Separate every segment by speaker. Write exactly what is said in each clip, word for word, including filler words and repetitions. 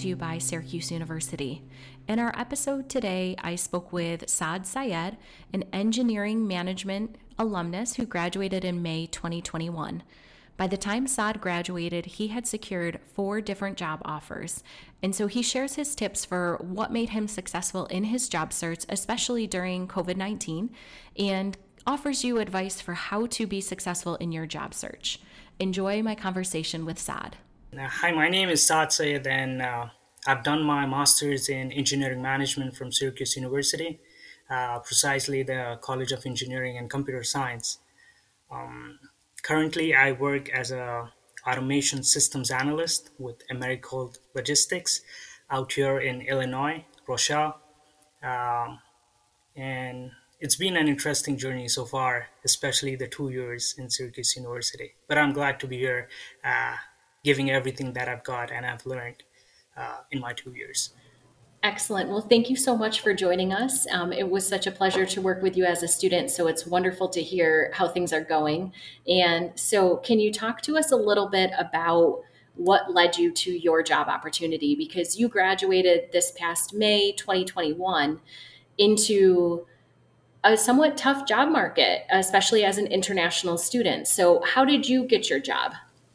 Speaker 1: to you by Syracuse University. In our episode today, I spoke with Saad Syed, an engineering management alumnus who graduated in May twenty twenty-one. By the time Saad graduated, he had secured four different job offers. And so he shares his tips for what made him successful in his job search, especially during covid nineteen, and offers you advice for how to be successful in your job search. Enjoy my conversation with Saad.
Speaker 2: Uh, Hi, my name is Saad Sayed, and uh, I've done my master's in engineering management from Syracuse University, uh, precisely the College of Engineering and Computer Science. Um, Currently, I work as a automation systems analyst with Americold Logistics out here in Illinois, Rochelle. Um, and it's been an interesting journey so far, especially the two years in Syracuse University. But I'm glad to be here, uh, giving everything that I've got and I've learned uh, in my two years.
Speaker 1: Excellent. Well, thank you so much for joining us. Um, it was such a pleasure to work with you as a student, so it's wonderful to hear how things are going. And so, can you talk to us a little bit about what led you to your job opportunity? Because you graduated this past May twenty twenty-one into a somewhat tough job market, especially as an international student. So, how did you get your job?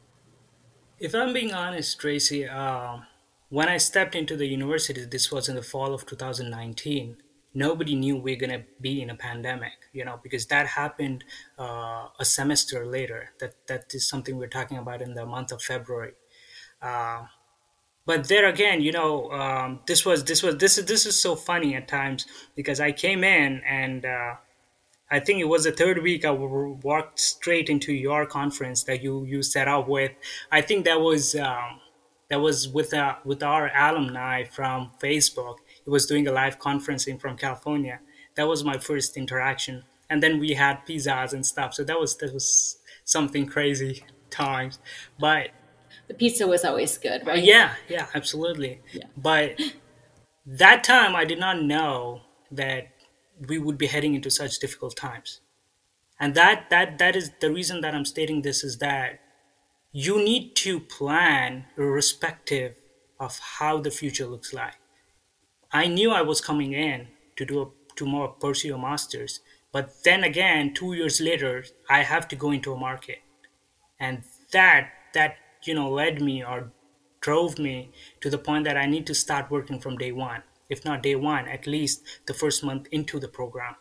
Speaker 2: If I'm being honest, Tracy, uh, when I stepped into the university, this was in the fall of two thousand nineteen. Nobody knew we are gonna be in a pandemic, you know, because that happened uh, a semester later. That that is something we're talking about in the month of February. Uh, but there again, you know, um, this was this was this is this is so funny at times because I came in and uh, I think it was the third week I w- walked straight into your conference that you you set up with. I think that was um, that was with uh, with our alumni from Facebook. It was doing a live conferencing from California. That was my first interaction, and then we had pizzas and stuff. So that was that was something crazy times. But
Speaker 1: The pizza was always good,
Speaker 2: uh,
Speaker 1: right?
Speaker 2: yeah, yeah, absolutely.
Speaker 1: Yeah.
Speaker 2: But that time I did not know that we would be heading into such difficult times. And that that that is the reason that I'm stating this is that you need to plan irrespective of how the future looks like. I knew I was coming in to do a, to more pursue a master's, but then again, two years later, I have to go into a market, and that that you know led me or drove me to the point that I need to start working from day one, if not day one, at least the first month into the program.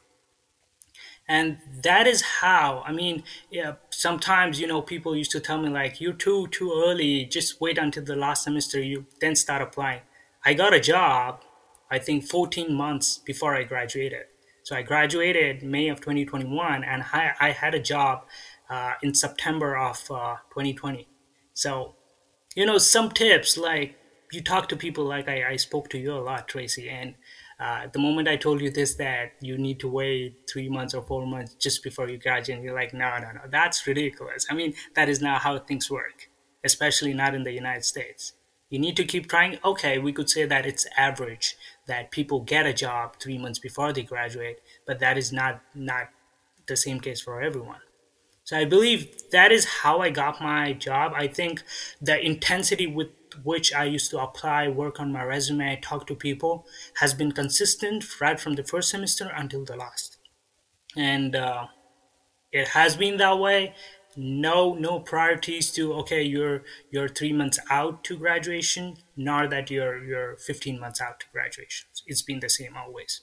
Speaker 2: And that is how, I mean, yeah, sometimes, you know, people used to tell me like, you're too too early, just wait until the last semester, you then start applying. I got a job, I think fourteen months before I graduated. So I graduated May of twenty twenty-one, and I, I had a job uh, in September of uh, twenty twenty. So, you know, some tips like you talk to people like I, I spoke to you a lot, Tracy, and uh, the moment I told you this, that you need to wait three months or four months just before you graduate, you're like, no, no, no, that's ridiculous. I mean, that is not how things work, especially not in the United States. You need to keep trying. Okay, we could say that it's average that people get a job three months before they graduate, but that is not not the same case for everyone. So I believe that is how I got my job. I think the intensity with which I used to apply, work on my resume, talk to people has been consistent right from the first semester until the last. And uh, it has been that way. No, no priorities to okay, you're you're three months out to graduation, nor that you're you're fifteen months out to graduation. It's been the same always.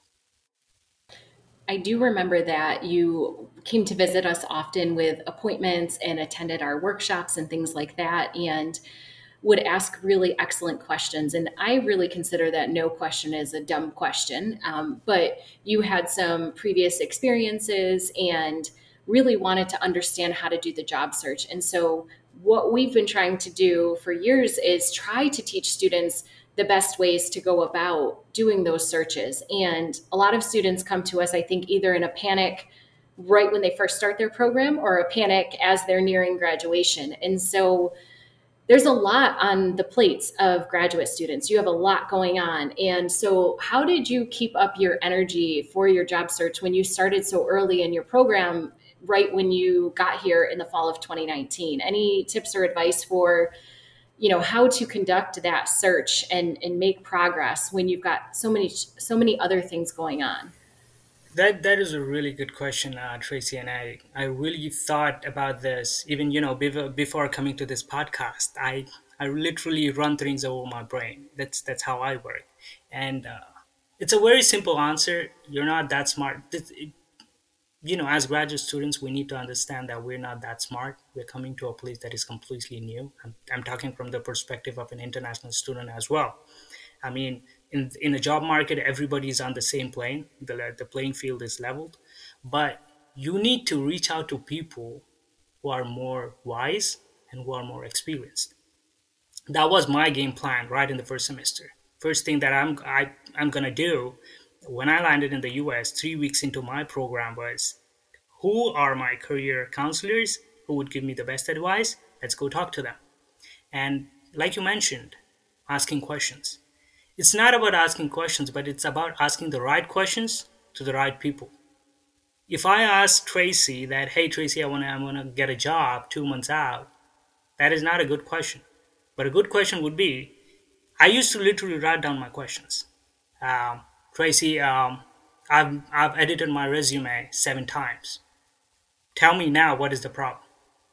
Speaker 1: I do remember that you came to visit us often with appointments and attended our workshops and things like that, and would ask really excellent questions. And I really consider that no question is a dumb question. Um, but you had some previous experiences and really wanted to understand how to do the job search. And so, what we've been trying to do for years is try to teach students the best ways to go about doing those searches. And a lot of students come to us, I think, either in a panic right when they first start their program or a panic as they're nearing graduation. And so there's a lot on the plates of graduate students. You have a lot going on. And so how did you keep up your energy for your job search when you started so early in your program, right when you got here in the fall of twenty nineteen? Any tips or advice for you know, how to conduct that search and and make progress when you've got so many so many other things going on.
Speaker 2: That that is a really good question, uh, Tracy, and I I really thought about this even you know before before coming to this podcast. I I literally run things over my brain. That's that's how I work, and uh, it's a very simple answer. You're not that smart. This, it, you know, as graduate students, we need to understand that we're not that smart. We're coming to a place that is completely new. I'm, I'm talking from the perspective of an international student as well. I mean, in in the job market, everybody is on the same plane. The the playing field is leveled, but you need to reach out to people who are more wise and who are more experienced. That was my game plan right in the first semester. First thing that I'm I, I'm gonna do when I landed in the U S three weeks into my program was who are my career counselors who would give me the best advice? Let's go talk to them. And like you mentioned, asking questions. It's not about asking questions, but it's about asking the right questions to the right people. If I ask Tracy that, hey Tracy, I wanna I wanna get a job two months out, that is not a good question. But a good question would be, I used to literally write down my questions. Um, Tracy, um, I've I've edited my resume seven times. Tell me now what is the problem.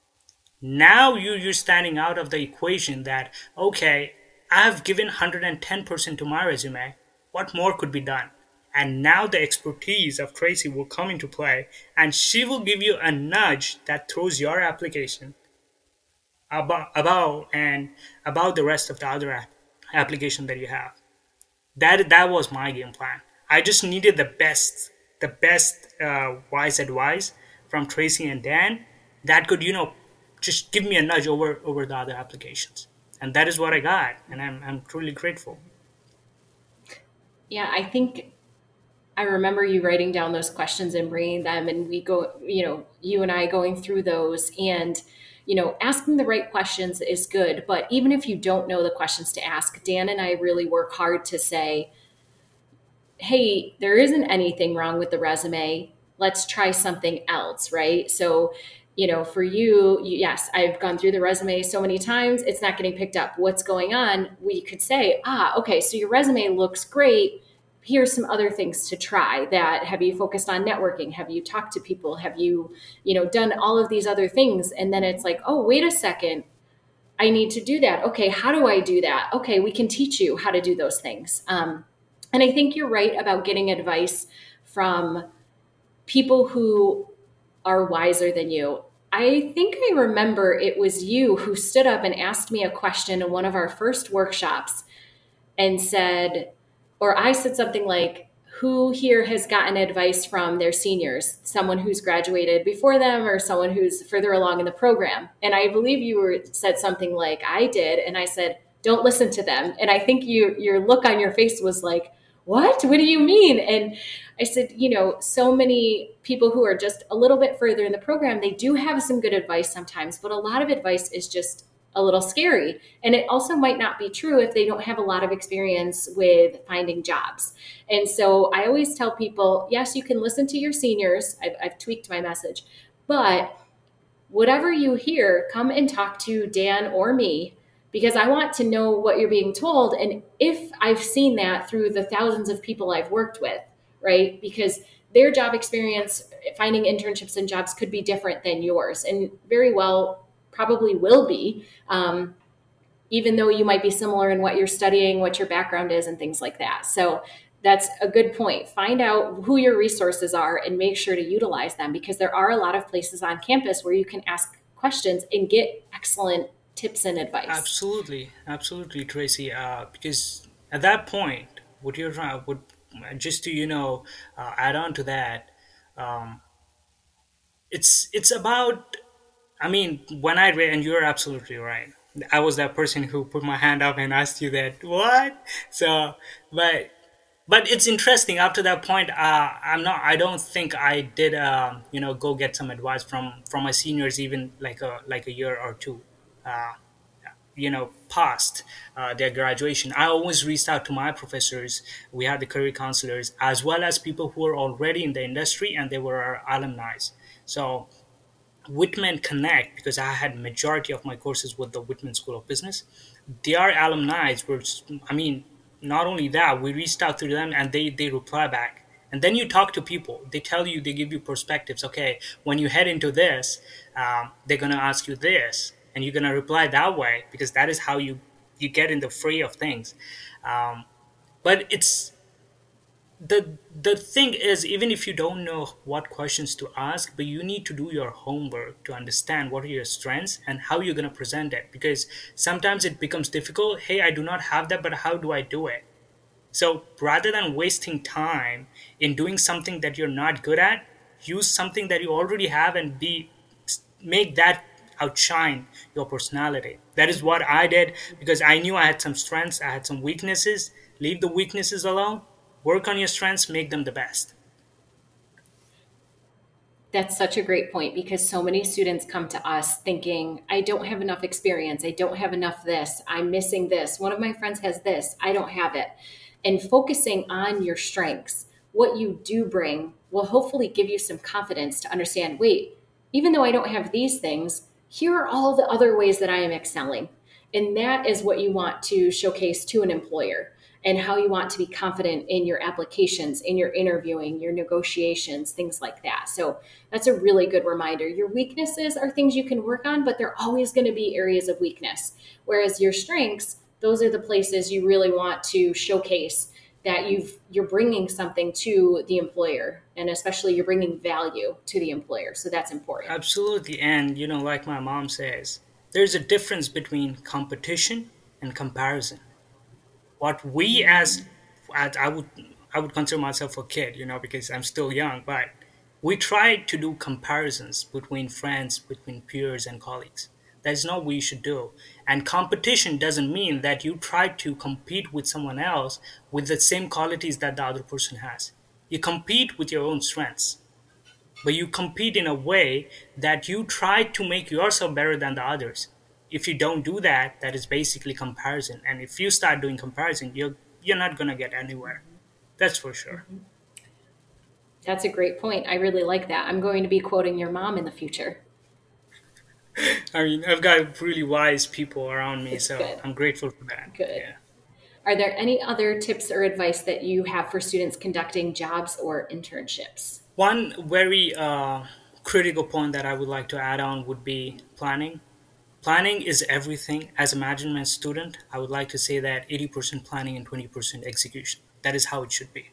Speaker 2: Now you you're standing out of the equation that okay, I've given one hundred ten percent to my resume. What more could be done? And now the expertise of Tracy will come into play, and she will give you a nudge that throws your application about about and about the rest of the other app, application that you have. That that was my game plan. I just needed the best, the best uh, wise advice from Tracy and Dan that could, you know, just give me a nudge over over the other applications, and that is what I got, and I'm I'm truly grateful.
Speaker 1: Yeah, I think I remember you writing down those questions and bringing them, and we go, you know, you and I going through those. And, you know, asking the right questions is good. But even if you don't know the questions to ask, Dan and I really work hard to say, hey, there isn't anything wrong with the resume. Let's try something else, right? So, you know, for you, you, yes, I've gone through the resume so many times, it's not getting picked up. What's going on? We could say, ah, okay, so your resume looks great. Here's some other things to try. That have you focused on networking? Have you talked to people? Have you, you know, done all of these other things? And then it's like, oh, wait a second. I need to do that. Okay, how do I do that? Okay, we can teach you how to do those things. Um, and I think you're right about getting advice from people who are wiser than you. I think I remember it was you who stood up and asked me a question in one of our first workshops and said, or I said something like, who here has gotten advice from their seniors, someone who's graduated before them or someone who's further along in the program? And I believe you were, said something like I did. And I said, don't listen to them. And I think you, your look on your face was like, what? What do you mean? And I said, you know, so many people who are just a little bit further in the program, they do have some good advice sometimes, but a lot of advice is just a little scary. And it also might not be true if they don't have a lot of experience with finding jobs. And so I always tell people, yes, you can listen to your seniors. I've, I've tweaked my message, but whatever you hear, come and talk to Dan or me, because I want to know what you're being told. And if I've seen that through the thousands of people I've worked with, right? Because their job experience, finding internships and jobs could be different than yours, and very well probably will be, um, even though you might be similar in what you're studying, what your background is, and things like that. So that's a good point. Find out who your resources are and make sure to utilize them, because there are a lot of places on campus where you can ask questions and get excellent tips and advice.
Speaker 2: Absolutely, absolutely, Tracy. Uh, because at that point, what you're trying, what just to you know, uh, add on to that, um, it's it's about. I mean, when I read, and you're absolutely right. I was that person who put my hand up and asked you that what. So, but but it's interesting. After that point, uh, I'm not. I don't think I did. Um, you know, go get some advice from from my seniors, even like a like a year or two. Uh, you know past uh, their graduation. I always reached out to my professors. We had the career counselors as well as people who were already in the industry and they were our alumni. So Whitman Connect, because I had majority of my courses with the Whitman School of Business. Their alumni were, I mean, not only that, we reached out to them and they they reply back. And then you talk to people. They tell you, they give you perspectives. Okay, when you head into this, um, they're gonna ask you this, and you're gonna reply that way because that is how you you get in the fray of things. Um, but it's the the thing is, even if you don't know what questions to ask, but you need to do your homework to understand what are your strengths and how you're going to present it, because sometimes it becomes difficult. Hey, I do not have that, but how do I do it? So rather than wasting time in doing something that you're not good at, use something that you already have and be make that outshine your personality. That is what I did, because I knew I had some strengths, I had some weaknesses. Leave the weaknesses alone, work on your strengths, make them the best.
Speaker 1: That's such a great point because so many students come to us thinking, I don't have enough experience. I don't have enough this. I'm missing this. One of my friends has this. I don't have it. And focusing on your strengths, what you do bring, will hopefully give you some confidence to understand, wait, even though I don't have these things, here are all the other ways that I am excelling. And that is what you want to showcase to an employer, and how you want to be confident in your applications, in your interviewing, your negotiations, things like that. So that's a really good reminder. Your weaknesses are things you can work on, but they're always going to be areas of weakness. Whereas your strengths, those are the places you really want to showcase that you've you're bringing something to the employer, and especially you're bringing value to the employer. So that's important.
Speaker 2: Absolutely. And, you know, like my mom says, there's a difference between competition and comparison. What we as, as I would I would consider myself a kid, you know, because I'm still young, but we try to do comparisons between friends, between peers and colleagues. That's not what you should do. And competition doesn't mean that you try to compete with someone else with the same qualities that the other person has. You compete with your own strengths, but you compete in a way that you try to make yourself better than the others. If you don't do that, that is basically comparison. And if you start doing comparison, you're you're not gonna get anywhere. That's for sure.
Speaker 1: That's a great point. I really like that. I'm going to be quoting your mom in the future.
Speaker 2: I mean, I've got really wise people around me,
Speaker 1: It's
Speaker 2: so
Speaker 1: good.
Speaker 2: I'm grateful for that.
Speaker 1: Good.
Speaker 2: Yeah.
Speaker 1: Are there any other tips or advice that you have for students conducting jobs or internships?
Speaker 2: One very uh, critical point that I would like to add on would be planning. Planning is everything. As a management student, I would like to say that eighty percent planning and twenty percent execution. That is how it should be.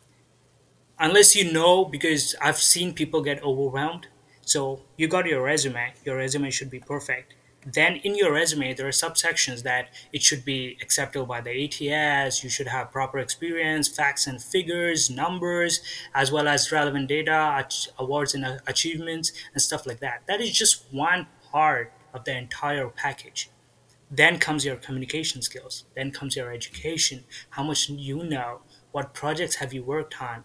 Speaker 2: Unless you know, because I've seen people get overwhelmed. So you got your resume, your resume should be perfect. Then in your resume, there are subsections that it should be acceptable by the A T S. You should have proper experience, facts and figures, numbers, as well as relevant data, ach- awards and uh, achievements, and stuff like that. That is just one part of the entire package. Then comes your communication skills. Then comes your education, how much you know, what projects have you worked on,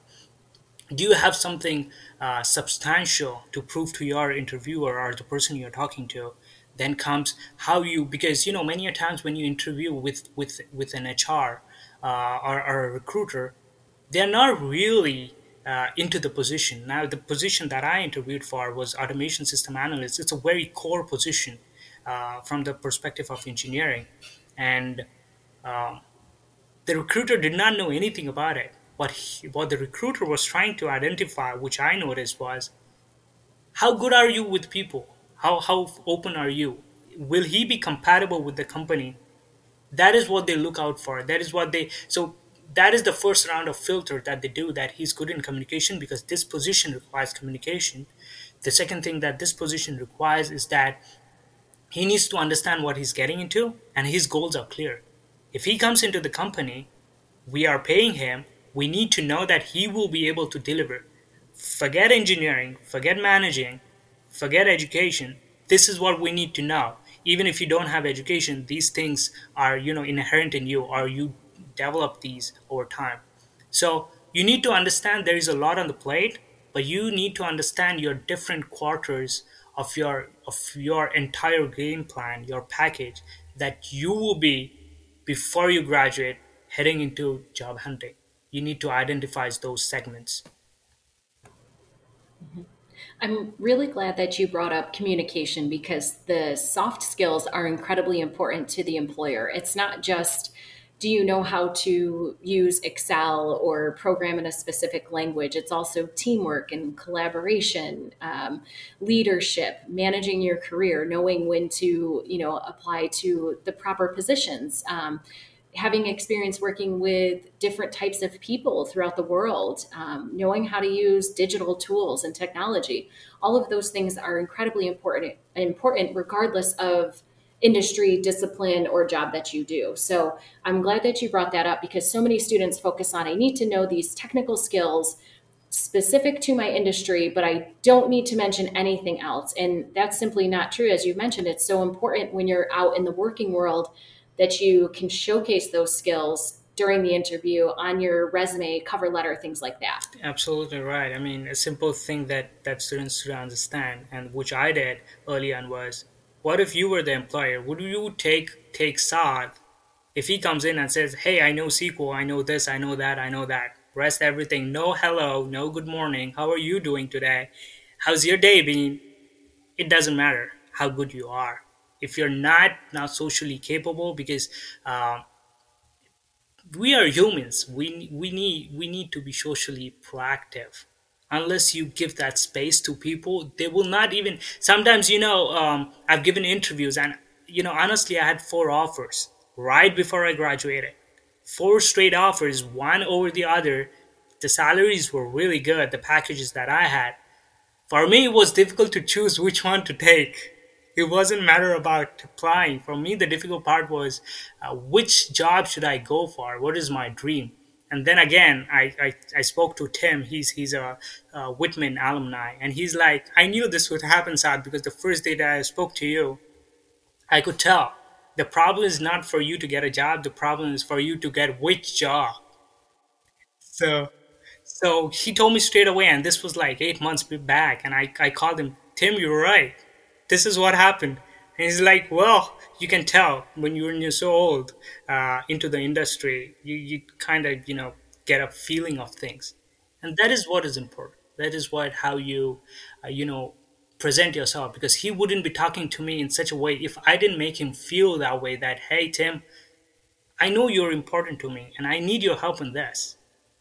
Speaker 2: do you have something uh, substantial to prove to your interviewer or the person you're talking to. Then comes how you, because you know many a times when you interview with with with an hr uh, or, or a recruiter, they're not really uh, into the position. Now the position that I interviewed for was automation system analyst. It's a very core position uh, from the perspective of engineering, and um, the recruiter did not know anything about it. What he, what the recruiter was trying to identify, which I noticed, was how good are you with people? How how open are you? Will he be compatible with the company? That is what they look out for. That is what they so that is the first round of filter that they do, that he's good in communication because this position requires communication. The second thing that this position requires is that he needs to understand what he's getting into and his goals are clear. If he comes into the company, we are paying him, we need to know that he will be able to deliver. Forget engineering, forget managing, forget education. This is what we need to know. Even if you don't have education, these things are, you know, inherent in you, or you develop these over time. So you need to understand there is a lot on the plate, but you need to understand your different quarters of your of your entire game plan, your package that you will be before you graduate heading into job hunting. You need to identify those segments.
Speaker 1: I'm really glad that you brought up communication because the soft skills are incredibly important to the employer. It's not just do you know how to use Excel or program in a specific language? It's also teamwork and collaboration, um, leadership, managing your career, knowing when to, you know, apply to the proper positions. Um, having experience working with different types of people throughout the world, um, knowing how to use digital tools and technology, all of those things are incredibly important, important regardless of industry, discipline, or job that you do. So I'm glad that you brought that up because so many students focus on I need to know these technical skills specific to my industry, but I don't need to mention anything else. And that's simply not true. As you mentioned, it's so important when you're out in the working world that you can showcase those skills during the interview on your resume, cover letter, things like that.
Speaker 2: Absolutely right. I mean, a simple thing that that students should understand, and which I did early on, was, what if you were the employer? Would you take take Saad if he comes in and says, "Hey, I know S Q L, I know this, I know that, I know that." Rest everything. No hello, no good morning. How are you doing today? How's your day been? It doesn't matter how good you are if you're not not socially capable, because um, we are humans. We we need we need to be socially proactive. Unless you give that space to people, they will not even. Sometimes, you know um, I've given interviews, and you know honestly, I had four offers right before I graduated. Four straight offers, one over the other. The salaries were really good, the packages that I had. For me, it was difficult to choose which one to take. It wasn't matter about applying. For me, the difficult part was, uh, which job should I go for? What is my dream? And then again, I, I, I spoke to Tim. He's he's a, a Whitman alumni, and he's like, I knew this would happen, Saad, because the first day that I spoke to you, I could tell. The problem is not for you to get a job. The problem is for you to get which job. So so he told me straight away, and this was like eight months back. And I, I called him, Tim, you're right. This is what happened. And he's like, well, you can tell when you're, when you're so old, uh, into the industry, you, you kind of, you know, get a feeling of things. And that is what is important. That is what, how you, uh, you know, present yourself. Because he wouldn't be talking to me in such a way if I didn't make him feel that way, that, hey, Tim, I know you're important to me and I need your help in this.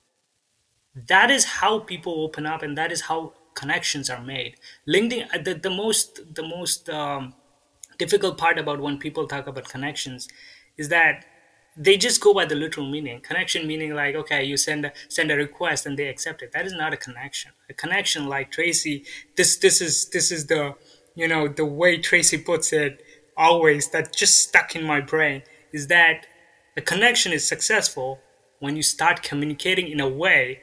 Speaker 2: That is how people open up, and that is how connections are made. LinkedIn, uh, the, the most the most um, difficult part about when people talk about connections is that they just go by the literal meaning. Connection meaning, like, okay, you send a, send a request and they accept it. That is not a connection. A connection, like Tracy, this this is this is the, you know the way Tracy puts it, always, that just stuck in my brain, is that a connection is successful when you start communicating in a way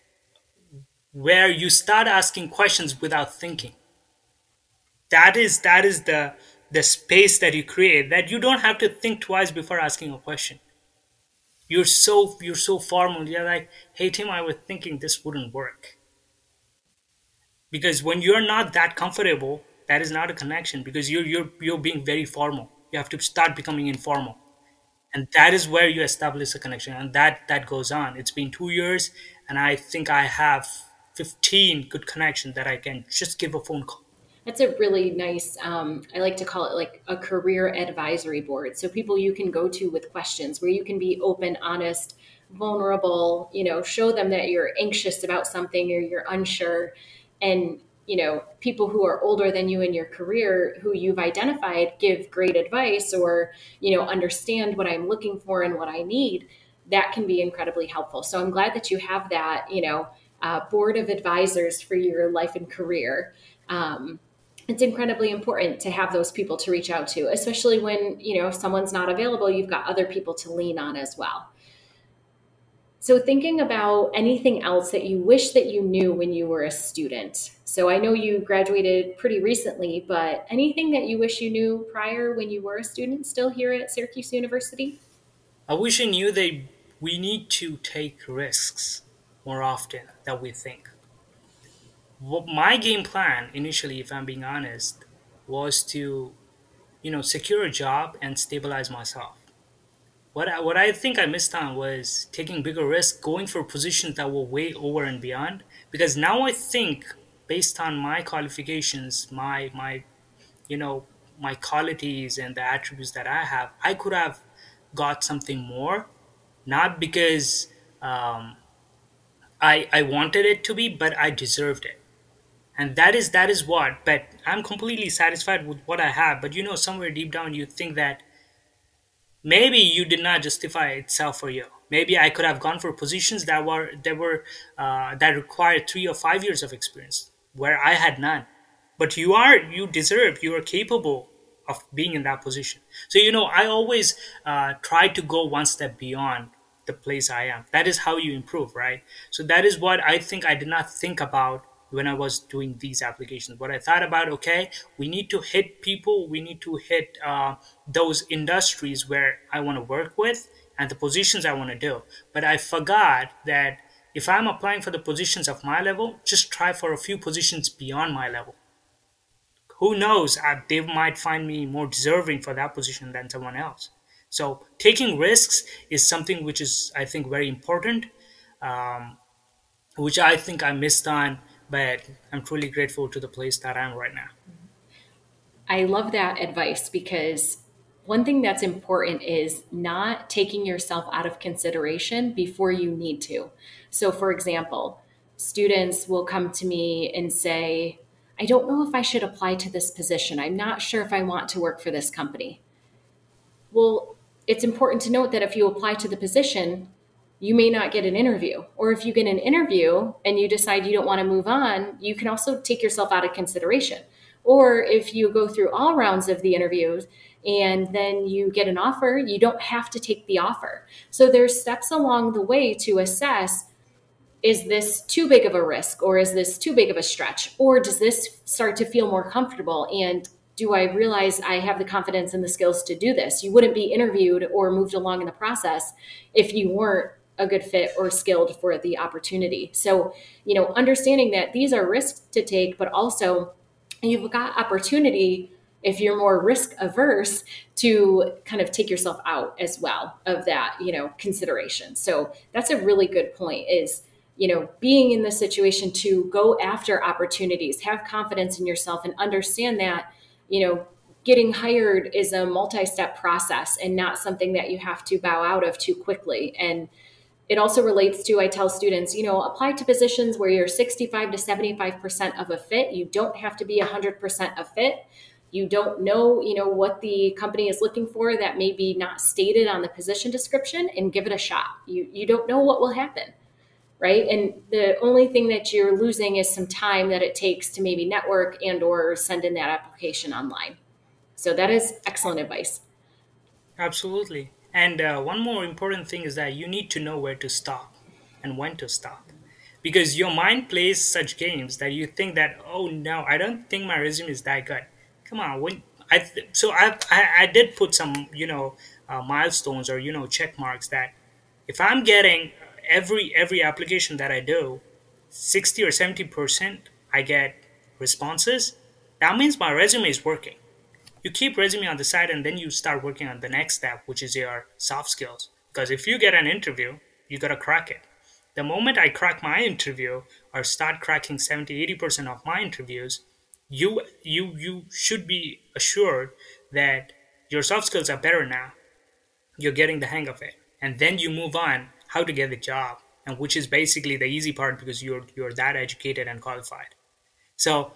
Speaker 2: where you start asking questions without thinking. That is that is the the space that you create, that you don't have to think twice before asking a question. You're so you're so formal. You're like, hey, Tim, I was thinking this wouldn't work. Because when you're not that comfortable, that is not a connection, because you're you're you're being very formal. You have to start becoming informal. And that is where you establish a connection, and that that goes on. It's been two years, and I think I have fifteen good connections that I can just give a phone call.
Speaker 1: That's a really nice, um, I like to call it like a career advisory board. So people you can go to with questions where you can be open, honest, vulnerable, you know, show them that you're anxious about something or you're unsure. And, you know, people who are older than you in your career who you've identified give great advice or, you know, understand what I'm looking for and what I need. That can be incredibly helpful. So I'm glad that you have that, you know, uh, board of advisors for your life and career. Um, it's incredibly important to have those people to reach out to, especially when, you know, if someone's not available, you've got other people to lean on as well. So thinking about anything else that you wish that you knew when you were a student. So I know you graduated pretty recently, but anything that you wish you knew prior when you were a student still here at Syracuse University?
Speaker 2: I wish I knew that we need to take risks more often than we think. What my game plan initially, if I'm being honest, was to, you know, secure a job and stabilize myself. What I, what I think I missed on was taking bigger risks, going for positions that were way over and beyond. Because now I think based on my qualifications, my my you know my qualities and the attributes that I have, I could have got something more, not because um, I I wanted it to be, but I deserved it. And that is that is what. But I'm completely satisfied with what I have. But you know, somewhere deep down, you think that maybe you did not justify itself for you. Maybe I could have gone for positions that were that were uh, that required three or five years of experience, where I had none. But you are you deserve you are capable of being in that position. So you know, I always uh, try to go one step beyond the place I am. That is how you improve, right? So that is what I think I did not think about when I was doing these applications. What I thought about, okay, we need to hit people, we need to hit uh, those industries where I want to work with and the positions I want to do. But I forgot that if I'm applying for the positions of my level, just try for a few positions beyond my level. Who knows? Uh, they might find me more deserving for that position than someone else. So taking risks is something which is, I think, very important, um, which I think I missed on, but I'm truly grateful to the place that I'm right now.
Speaker 1: I love that advice because one thing that's important is not taking yourself out of consideration before you need to. So, for example, students will come to me and say, I don't know if I should apply to this position. I'm not sure if I want to work for this company. Well, it's important to note that if you apply to the position, you may not get an interview. Or if you get an interview and you decide you don't want to move on, you can also take yourself out of consideration. Or if you go through all rounds of the interviews and then you get an offer, you don't have to take the offer. So there's steps along the way to assess, is this too big of a risk, or is this too big of a stretch, or does this start to feel more comfortable, and do I realize I have the confidence and the skills to do this? You wouldn't be interviewed or moved along in the process if you weren't a good fit or skilled for the opportunity. So, you know, understanding that these are risks to take, but also you've got opportunity, if you're more risk averse, to kind of take yourself out as well of that, you know, consideration. So that's a really good point, is, you know, being in the situation to go after opportunities, have confidence in yourself, and understand that, you know, getting hired is a multi-step process and not something that you have to bow out of too quickly. And it also relates to, I tell students, you know, apply to positions where you're sixty-five to seventy-five percent of a fit. You don't have to be one hundred percent a fit. You don't know, you know, what the company is looking for that may be not stated on the position description, and give it a shot. You you don't know what will happen, right? And the only thing that you're losing is some time that it takes to maybe network and or send in that application online. So that is excellent advice.
Speaker 2: Absolutely. And uh, one more important thing is that you need to know where to stop and when to stop. Because your mind plays such games that you think that, oh no, I don't think my resume is that good. Come on, when I th- so I, I I did put some, you know uh, milestones, or you know check marks, that if I'm getting every every application that I do, sixty or seventy percent I get responses, that means my resume is working. You keep resume on the side, and then you start working on the next step, which is your soft skills. Because if you get an interview, you got to crack it. The moment I crack my interview, or start cracking seventy eighty percent of my interviews, you you you should be assured that your soft skills are better now. You're getting the hang of it, and then you move on how to get the job, and which is basically the easy part, because you're you're that educated and qualified. So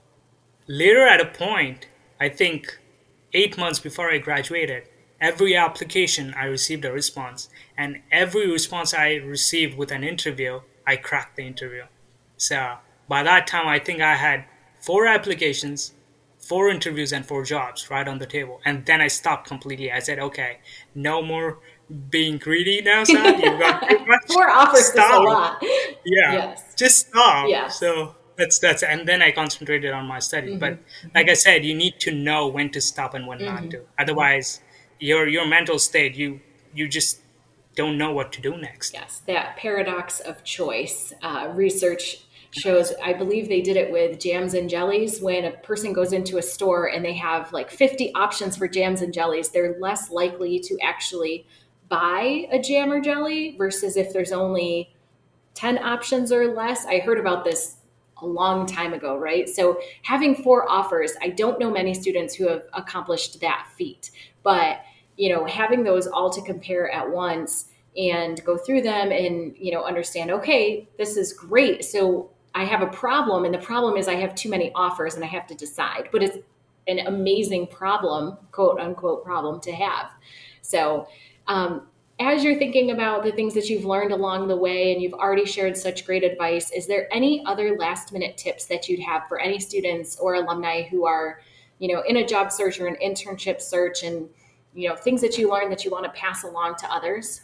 Speaker 2: later at a point, I think eight months before I graduated, every application I received a response, and every response I received with an interview, I cracked the interview. So by that time, I think I had four applications, four interviews, and four jobs right on the table. And then I stopped completely. I said, okay, no more being greedy now, son. You've got too much.
Speaker 1: Four offers is a lot.
Speaker 2: Yeah,
Speaker 1: yes.
Speaker 2: Just stop.
Speaker 1: Yes.
Speaker 2: So that's that's and then I concentrated on my study. Mm-hmm. But like I said, you need to know when to stop and when mm-hmm. not to. Otherwise, your your mental state, you you just don't know what to do next.
Speaker 1: Yes, that paradox of choice. Uh, research shows, I believe they did it with jams and jellies. When a person goes into a store and they have like fifty options for jams and jellies, they're less likely to actually buy a jam or jelly versus if there's only ten options or less. I heard about this a long time ago, right? So having four offers, I don't know many students who have accomplished that feat, but you know, having those all to compare at once and go through them and you know understand, okay, this is great. So I have a problem, and the problem is I have too many offers and I have to decide. But it's an amazing problem, quote unquote, problem to have. So, um, as you're thinking about the things that you've learned along the way and you've already shared such great advice, is there any other last minute tips that you'd have for any students or alumni who are, you know, in a job search or an internship search, and, you know, things that you learned that you want to pass along to others?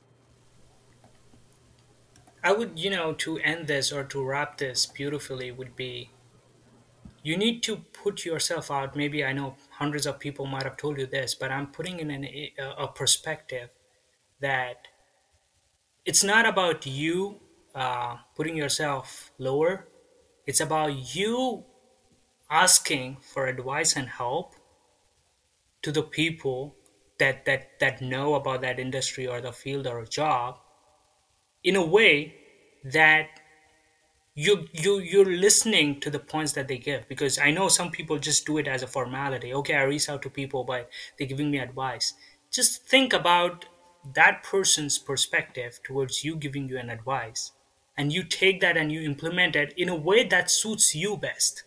Speaker 2: I would, you know, to end this or to wrap this beautifully would be you need to put yourself out. Maybe I know hundreds of people might have told you this, but I'm putting in an, a, a perspective that it's not about you uh, putting yourself lower. It's about you asking for advice and help to the people that that that know about that industry or the field or a job in a way that you you you're listening to the points that they give, because I know some people just do it as a formality. Okay, I reach out to people, but they're giving me advice. Just think about that person's perspective towards you giving you an advice, and you take that and you implement it in a way that suits you best.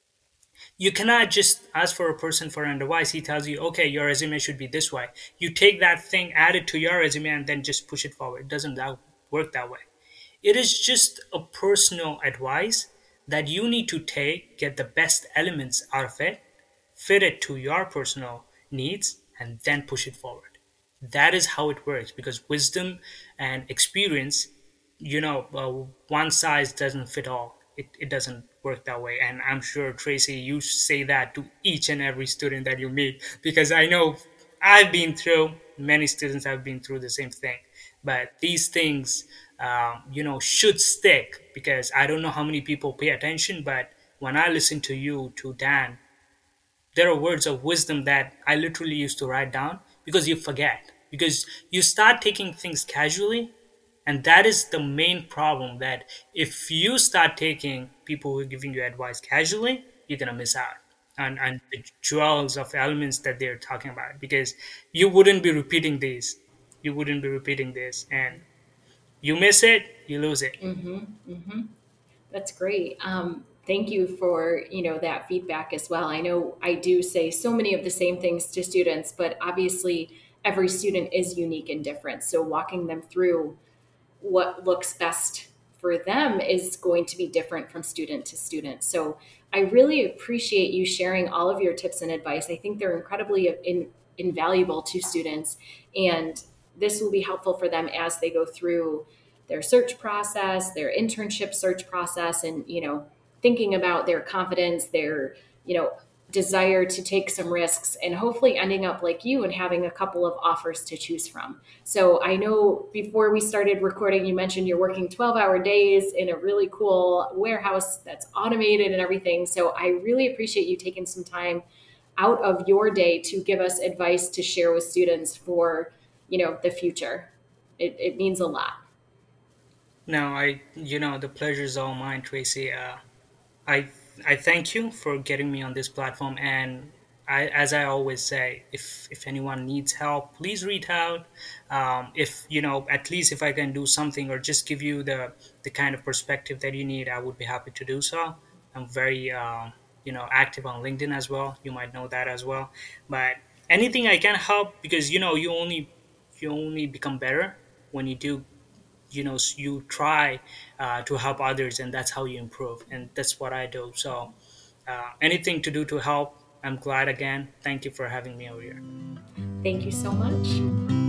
Speaker 2: You cannot just ask for a person for an advice. He tells you, okay, your resume should be this way. You take that thing, add it to your resume, and then just push it forward. It doesn't that work that way. It is just a personal advice that you need to take, get the best elements out of it, fit it to your personal needs, and then push it forward. That is how it works, because wisdom and experience, you know, uh, one size doesn't fit all. It, it doesn't work that way. And I'm sure, Tracy, you say that to each and every student that you meet, because I know I've been through, many students have been through the same thing. But these things, um, you know, should stick, because I don't know how many people pay attention, but when I listen to you, to Dan, there are words of wisdom that I literally used to write down, because you forget, because you start taking things casually. And that is the main problem, that if you start taking people who are giving you advice casually, you're going to miss out on, on the jewels of elements that they're talking about, because you wouldn't be repeating these. You wouldn't be repeating this. And you miss it, you lose it.
Speaker 1: Mm-hmm. Mm-hmm. That's great. Um, thank you for, you know, that feedback as well. I know I do say so many of the same things to students, but obviously every student is unique and different. So walking them through what looks best for them is going to be different from student to student. So I really appreciate you sharing all of your tips and advice. I think they're incredibly in, invaluable to students, and this will be helpful for them as they go through their search process, their internship search process, and you know, thinking about their confidence, their you know, desire to take some risks, and hopefully ending up like you and having a couple of offers to choose from. So I know before we started recording, you mentioned you're working twelve hour days in a really cool warehouse that's automated and everything. So I really appreciate you taking some time out of your day to give us advice to share with students for, you know, the future. It, it means a lot.
Speaker 2: No, I, you know, the pleasure is all mine, Tracy. Uh, I I thank you for getting me on this platform, and I, as I always say, if if anyone needs help, please reach out. Um, if you know, at least if I can do something or just give you the the kind of perspective that you need, I would be happy to do so. I'm very um, you know, active on LinkedIn as well. You might know that as well. But anything I can help, because you know, you only you only become better when you do, you know, you try uh, to help others, and that's how you improve, and that's what I do. So uh, anything to do to help, I'm glad. Again, thank you for having me over here.
Speaker 1: Thank you so much.